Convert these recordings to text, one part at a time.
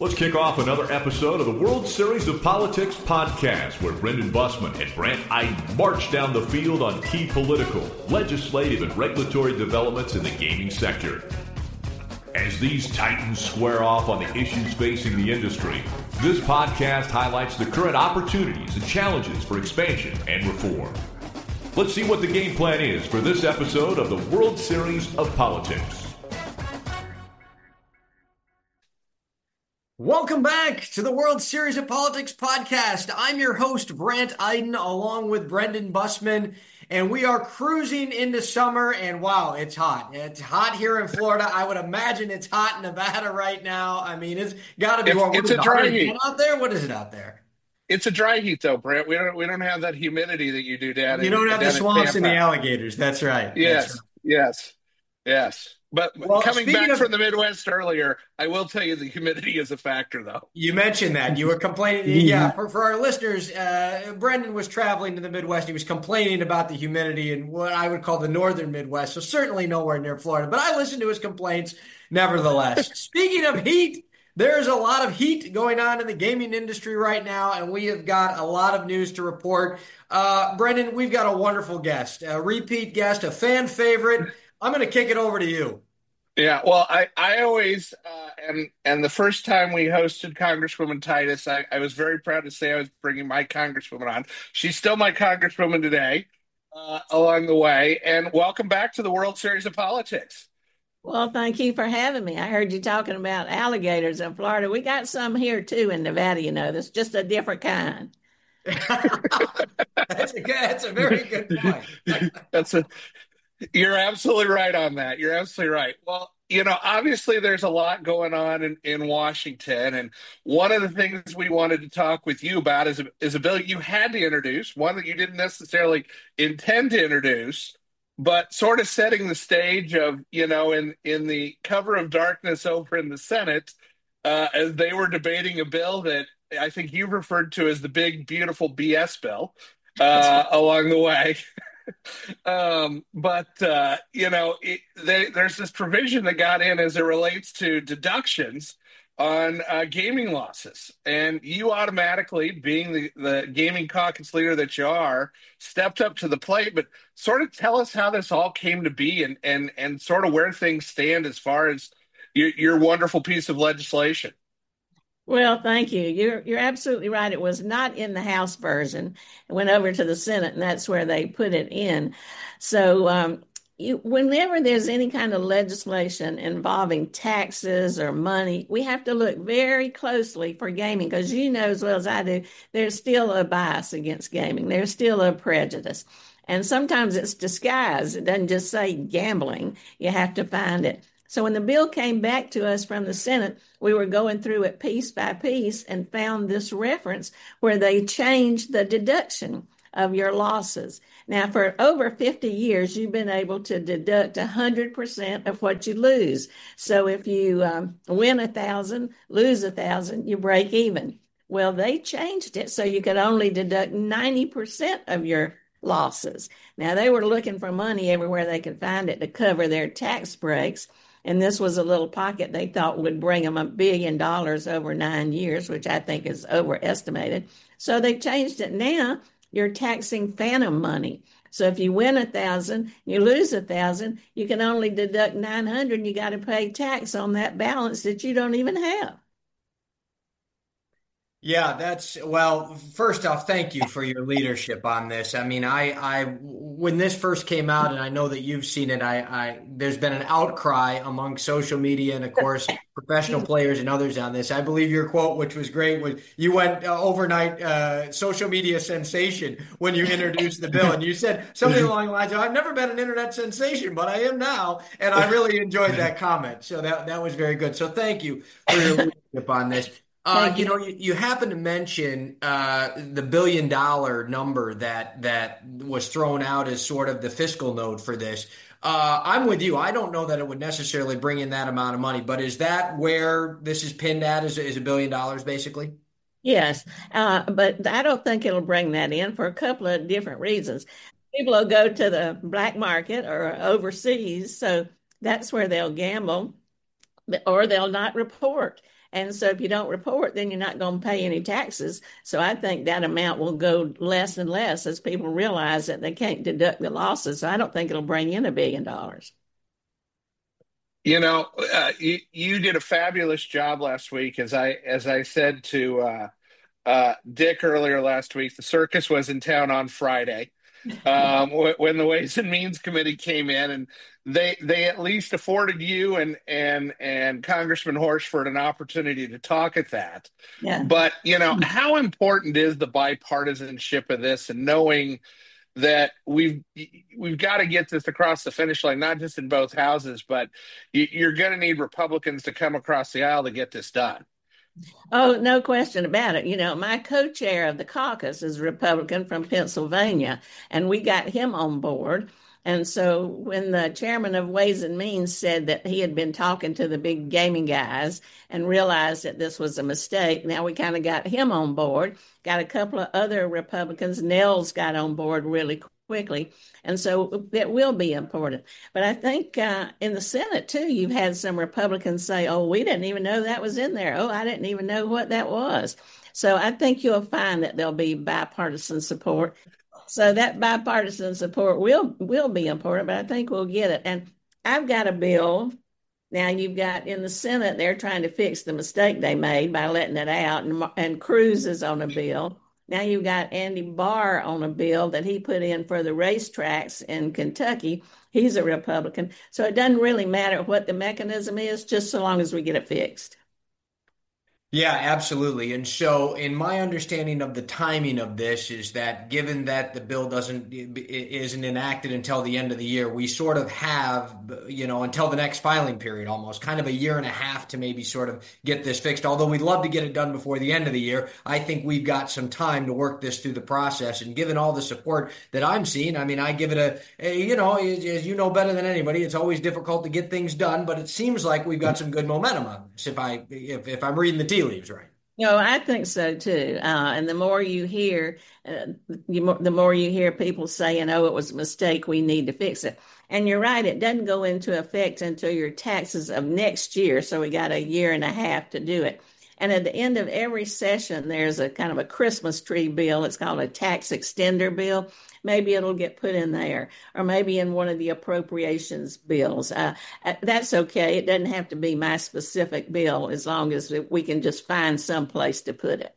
Let's kick off another episode of the World Series of Politics podcast, where Brendan Bussman and Brant Iden march down the field on key political, legislative, and regulatory developments in the gaming sector. As these titans square off on the issues facing the industry, this podcast highlights the current opportunities and challenges for expansion and reform. Let's see what the game plan is for this episode of the World Series of Politics. Welcome back to the World Series of Politics podcast. I'm your host, Brant Iden, along with Brendan Bussman, and we are cruising into summer, and wow, it's hot. It's hot here in Florida. I would imagine it's hot in Nevada right now. I mean, it's got to be warm. It's a dry heat out there. What is it out there? It's a dry heat, though, Brant. We don't have that humidity that you do down. You don't have the swamps and the alligators. That's right. Yes, yes. But coming back from the Midwest earlier, I will tell you the humidity is a factor, though. You mentioned that. You were complaining. Yeah, for our listeners, Brendan was traveling to the Midwest. He was complaining about the humidity in what I would call the northern Midwest, so certainly nowhere near Florida. But I listened to his complaints nevertheless. Speaking of heat, there's a lot of heat going on in the gaming industry right now, and we have got a lot of news to report. Brendan, we've got a wonderful guest, a repeat guest, a fan favorite. I'm going to kick it over to you. Yeah, well, I always, and the first time we hosted Congresswoman Titus, I was very proud to say I was bringing my Congresswoman on. She's still my Congresswoman today, along the way. And welcome back to the World Series of Politics. Well, thank you for having me. I heard you talking about alligators in Florida. We got some here, too, in Nevada, that's just a different kind. That's a very good point. You're absolutely right on that. You're absolutely right. Well, obviously there's a lot going on in Washington. And one of the things we wanted to talk with you about is a bill you had to introduce, one that you didn't necessarily intend to introduce, but sort of setting the stage of, in the cover of darkness over in the Senate, as they were debating a bill that I think you referred to as the big, beautiful BS bill along the way. There's this provision that got in as it relates to deductions on gaming losses. And you automatically, being the gaming caucus leader that you are, stepped up to the plate. But sort of tell us how this all came to be and sort of where things stand as far as your wonderful piece of legislation. Well, thank you. You're absolutely right. It was not in the House version. It went over to the Senate, and that's where they put it in. So whenever there's any kind of legislation involving taxes or money, we have to look very closely for gaming because you know as well as I do, there's still a bias against gaming. There's still a prejudice. And sometimes it's disguised. It doesn't just say gambling. You have to find it. So when the bill came back to us from the Senate, we were going through it piece by piece and found this reference where they changed the deduction of your losses. Now, for over 50 years, you've been able to deduct 100% of what you lose. So if you win 1,000, lose 1,000, you break even. Well, they changed it so you could only deduct 90% of your losses. Now, they were looking for money everywhere they could find it to cover their tax breaks. And this was a little pocket they thought would bring them $1 billion over 9 years, which I think is overestimated. So they changed it. Now you're taxing phantom money. So if you win 1,000, you lose 1,000, you can only deduct 900. You got to pay tax on that balance that you don't even have. Yeah, first off, thank you for your leadership on this. I mean, when this first came out, and I know that you've seen it, there's been an outcry among social media and, of course, professional players and others on this. I believe your quote, which was great, was you went overnight social media sensation when you introduced the bill. And you said something along the lines of, I've never been an internet sensation, but I am now. And I really enjoyed that comment. So that was very good. So thank you for your leadership on this. You happen to mention the $1 billion number that was thrown out as sort of the fiscal note for this. I'm with you. I don't know that it would necessarily bring in that amount of money, but is that where this is pinned at? Is $1 billion basically? Yes, but I don't think it'll bring that in for a couple of different reasons. People will go to the black market or overseas, so that's where they'll gamble, or they'll not report. And so if you don't report, then you're not going to pay any taxes. So I think that amount will go less and less as people realize that they can't deduct the losses. So I don't think it'll bring in $1 billion. You did a fabulous job last week, as I said to Dick earlier last week. The circus was in town on Friday when the Ways and Means Committee came in, and they at least afforded you and Congressman Horsford an opportunity to talk at that. Yeah. But how important is the bipartisanship of this, and knowing that we've got to get this across the finish line, not just in both houses, but you're going to need Republicans to come across the aisle to get this done. Oh, no question about it. My co-chair of the caucus is a Republican from Pennsylvania, and we got him on board. And so when the chairman of Ways and Means said that he had been talking to the big gaming guys and realized that this was a mistake, now we kind of got him on board, got a couple of other Republicans. Nels got on board really quickly. And so it will be important. But I think in the Senate, too, you've had some Republicans say, oh, we didn't even know that was in there. Oh, I didn't even know what that was. So I think you'll find that there'll be bipartisan support. So that bipartisan support will be important, but I think we'll get it. And I've got a bill. Now you've got in the Senate, they're trying to fix the mistake they made by letting it out, and Cruz is on a bill. Now you've got Andy Barr on a bill that he put in for the racetracks in Kentucky. He's a Republican. So it doesn't really matter what the mechanism is, just so long as we get it fixed. Yeah, absolutely. And so, in my understanding of the timing of this is that given that the bill isn't enacted until the end of the year, we sort of have, until the next filing period, almost kind of a year and a half to maybe sort of get this fixed. Although we'd love to get it done before the end of the year, I think we've got some time to work this through the process. And given all the support that I'm seeing, I mean, I give it as you know better than anybody, it's always difficult to get things done, but it seems like we've got some good momentum on this. If I'm reading the tea leaves right. No, I think so too. And the more you hear, the more you hear people saying, "Oh, it was a mistake. We need to fix it." And you're right; it doesn't go into effect until your taxes of next year. So we got a year and a half to do it. And at the end of every session, there's a kind of a Christmas tree bill. It's called a tax extender bill. Maybe it'll get put in there, or maybe in one of the appropriations bills. That's okay. It doesn't have to be my specific bill as long as we can just find some place to put it.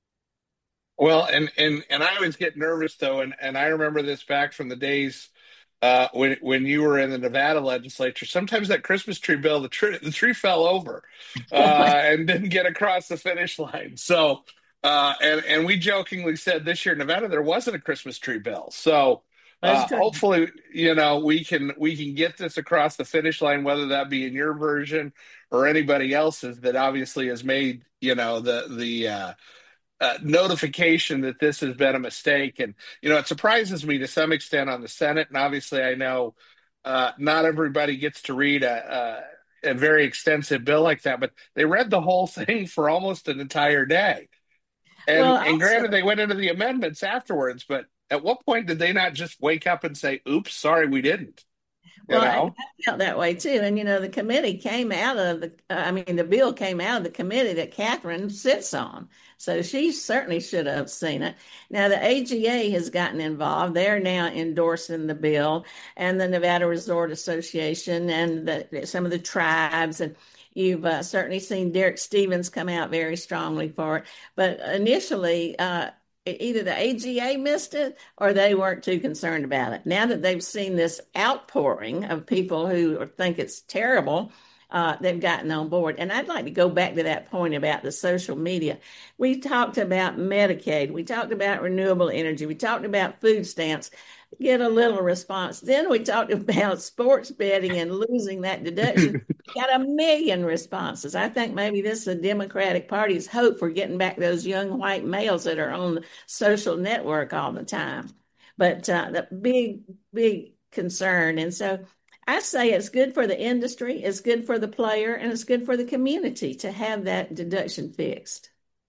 Well, and I always get nervous though, and I remember this back from the days when you were in the Nevada legislature. Sometimes that Christmas tree bill, the tree fell over and didn't get across the finish line. So, and we jokingly said this year in Nevada there wasn't a Christmas tree bill. So hopefully, we can get this across the finish line, whether that be in your version or anybody else's that obviously has made the notification that this has been a mistake. And, it surprises me to some extent on the Senate. And obviously I know not everybody gets to read a very extensive bill like that, but they read the whole thing for almost an entire day. And granted, they went into the amendments afterwards, but at what point did they not just wake up and say, oops, sorry, we didn't? Well, I felt that way too. And, the committee came out of the bill came out of the committee that Catherine sits on. So she certainly should have seen it. Now, the AGA has gotten involved. They're now endorsing the bill, and the Nevada Resort Association and some of the tribes. And you've certainly seen Derek Stevens come out very strongly for it. But initially, either the AGA missed it or they weren't too concerned about it. Now that they've seen this outpouring of people who think it's terrible, they've gotten on board. And I'd like to go back to that point about the social media. We talked about Medicaid. We talked about renewable energy. We talked about food stamps. Get a little response. Then we talked about sports betting and losing that deduction. Got 1 million responses. I think maybe this is the Democratic Party's hope for getting back those young white males that are on the social network all the time. But the big concern. And so I say it's good for the industry, it's good for the player, and it's good for the community to have that deduction fixed.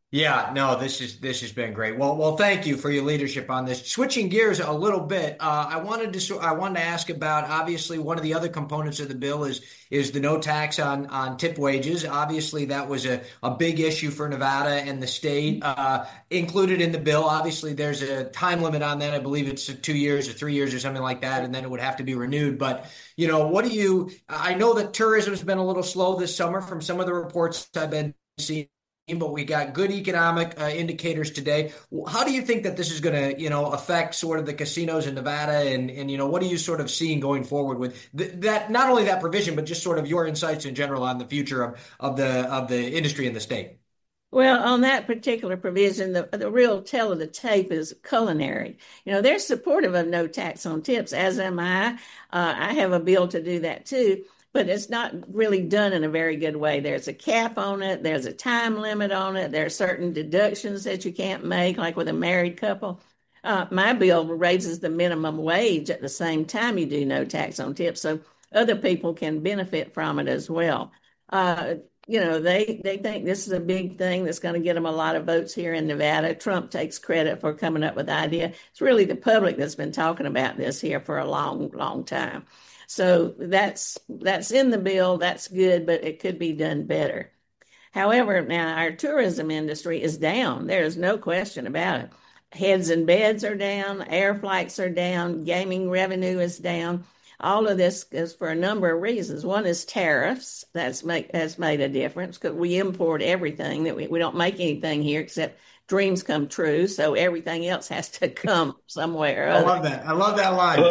Yeah, no, this has been great. Well, thank you for your leadership on this. Switching gears a little bit, I wanted to ask about, obviously one of the other components of the bill is the no tax on tip wages. Obviously, that was a big issue for Nevada and the state. Included in the bill, obviously, there's a time limit on that. I believe it's 2 years or 3 years or something like that, and then it would have to be renewed. But what do you? I know that tourism has been a little slow this summer from some of the reports I've been seeing, but we got good economic indicators today. How do you think that this is going to, affect sort of the casinos in Nevada, and what are you sort of seeing going forward with that? Not only that provision, but just sort of your insights in general on the future of the industry in the state. Well, on that particular provision, the real tell of the tape is culinary. They're supportive of no tax on tips, as am I. I have a bill to do that too, but it's not really done in a very good way. There's a cap on it, there's a time limit on it, there are certain deductions that you can't make, like with a married couple. My bill raises the minimum wage at the same time you do no tax on tips, so other people can benefit from it as well. Uh, they think this is a big thing that's going to get them a lot of votes here in Nevada. Trump takes credit for coming up with the idea. It's really the public that's been talking about this here for a long, long time. So that's in the bill. That's good, but it could be done better. However, now our tourism industry is down. There is no question about it. Heads and beds are down, air flights are down, gaming revenue is down. All of this is for a number of reasons. One is tariffs. That's made a difference because we import everything, that we don't make anything here except dreams come true. So everything else has to come somewhere. I love that. I love that line.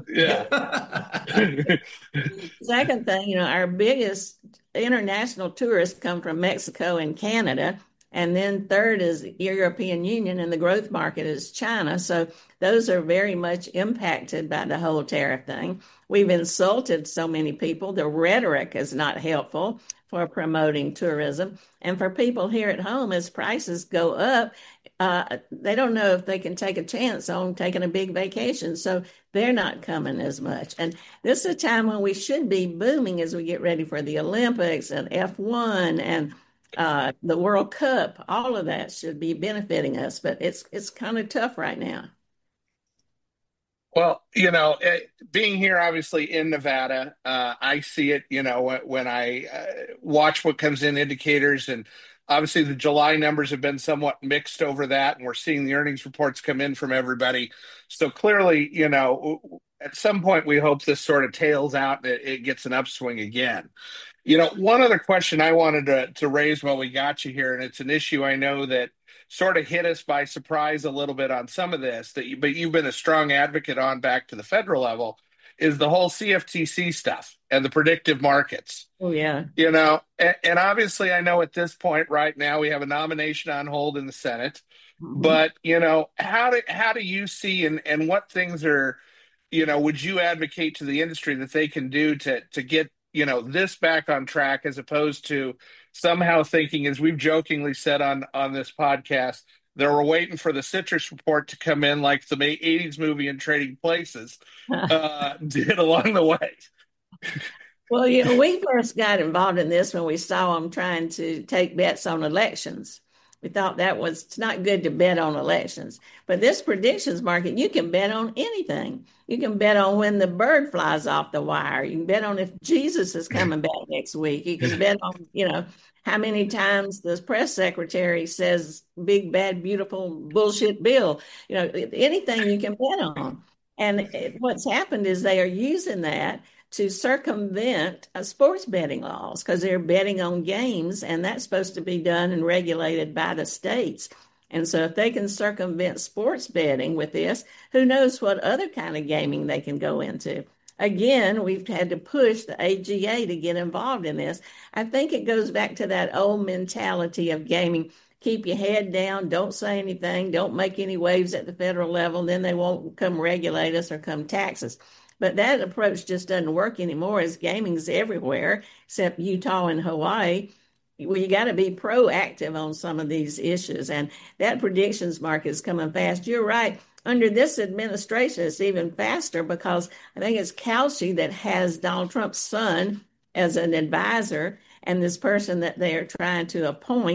Yeah. Second thing, our biggest international tourists come from Mexico and Canada. And then third is the European Union, and the growth market is China. So those are very much impacted by the whole tariff thing. We've insulted so many people. The rhetoric is not helpful for promoting tourism. And for people here at home, as prices go up, they don't know if they can take a chance on taking a big vacation. So they're not coming as much. And this is a time when we should be booming as we get ready for the Olympics and F1 and the World Cup. All of that should be benefiting us, but it's kind of tough right now. Well, being here obviously in Nevada, I see it, when I watch what comes in indicators, and obviously the July numbers have been somewhat mixed over that, and we're seeing the earnings reports come in from everybody. So clearly, at some point we hope this sort of tails out and it gets an upswing again. One other question I wanted to raise while we got you here, and it's an issue I know that sort of hit us by surprise a little bit on some of this, but you've been a strong advocate on back to the federal level, is the whole CFTC stuff and the predictive markets. Oh, yeah. And obviously I know at this point right now we have a nomination on hold in the Senate, but, how do you see and what things are, would you advocate to the industry that they can do to get this back on track, as opposed to somehow thinking, as we've jokingly said on this podcast, that we're waiting for the citrus report to come in like the 80s movie in Trading Places did along the way. Well, we first got involved in this when we saw them trying to take bets on elections. We thought it's not good to bet on elections. But this predictions market, you can bet on anything. You can bet on when the bird flies off the wire. You can bet on if Jesus is coming back next week. You can bet on, how many times the press secretary says big, bad, beautiful bullshit bill. Anything you can bet on. And what's happened is they are using that to circumvent sports betting laws because they're betting on games, and that's supposed to be done and regulated by the states. And so if they can circumvent sports betting with this, who knows what other kind of gaming they can go into. Again, we've had to push the AGA to get involved in this. I think it goes back to that old mentality of gaming. Keep your head down, don't say anything, don't make any waves at the federal level, then they won't come regulate us or come tax us. But that approach just doesn't work anymore, as gaming's everywhere, except Utah and Hawaii. Well, you got to be proactive on some of these issues. And that predictions market is coming fast. You're right. Under this administration, it's even faster because I think it's Kalshi that has Donald Trump's son as an advisor. And this person that they are trying to appoint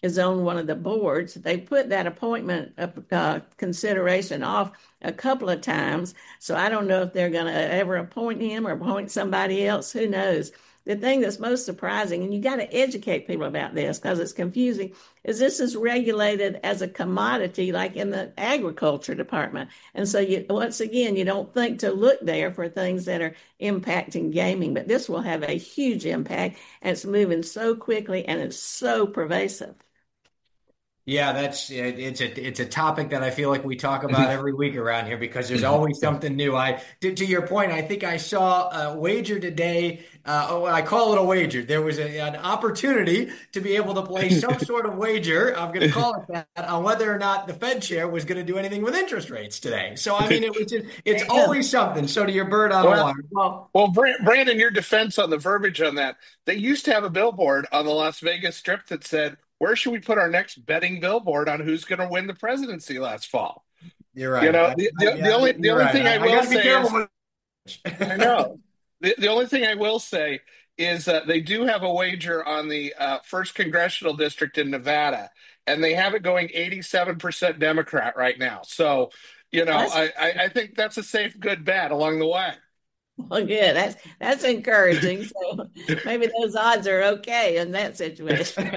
is on one of the boards. They put that appointment consideration off a couple of times. So I don't know if they're going to ever appoint him or appoint somebody else. Who knows? The thing that's most surprising, and you got to educate people about this because it's confusing, is this is regulated as a commodity like in the agriculture department. And so once again, you don't think to look there for things that are impacting gaming, but this will have a huge impact, and it's moving so quickly and it's so pervasive. Yeah, it's a topic that I feel like we talk about every week around here because there's always something new. To your point, I think I saw a wager today. I call it a wager. There was an opportunity to be able to play some sort of wager. I'm going to call it that on whether or not the Fed chair was going to do anything with interest rates today. So I mean, it's always something. So to your bird on the water. Well, Brandon, your defense on the verbiage on that. They used to have a billboard on the Las Vegas Strip that said, "Where should we put our next betting billboard on who's going to win the presidency last fall?" You're right. You know, the only thing I will say is, I know. The only thing I will say is they do have a wager on the 1st Congressional District in Nevada, and they have it going 87% Democrat right now. So, you know, I think that's a safe, good bet along the way. Well, good. That's encouraging. So maybe those odds are okay in that situation.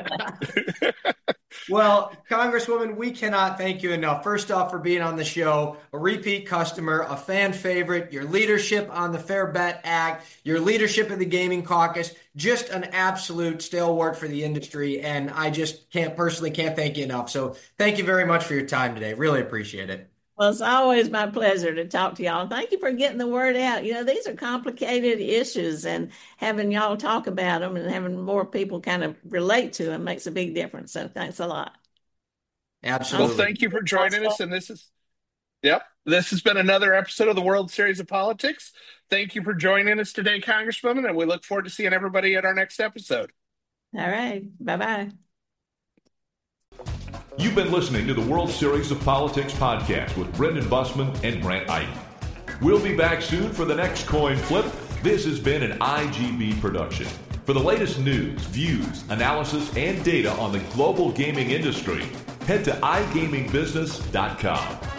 Well, Congresswoman, we cannot thank you enough. First off, for being on the show, a repeat customer, a fan favorite, your leadership on the Fair Bet Act, your leadership in the Gaming Caucus, just an absolute stalwart for the industry. And I just can't thank you enough. So thank you very much for your time today. Really appreciate it. Well, it's always my pleasure to talk to y'all. Thank you for getting the word out. You know, these are complicated issues, and having y'all talk about them and having more people kind of relate to them makes a big difference. So thanks a lot. Absolutely. Well, thank you for joining us. And this has been another episode of the World Series of Politics. Thank you for joining us today, Congresswoman, and we look forward to seeing everybody at our next episode. All right. Bye-bye. You've been listening to the World Series of Politics podcast with Brendan Bussman and Grant Eiden. We'll be back soon for the next coin flip. This has been an IGB production. For the latest news, views, analysis, and data on the global gaming industry, head to iGamingbusiness.com.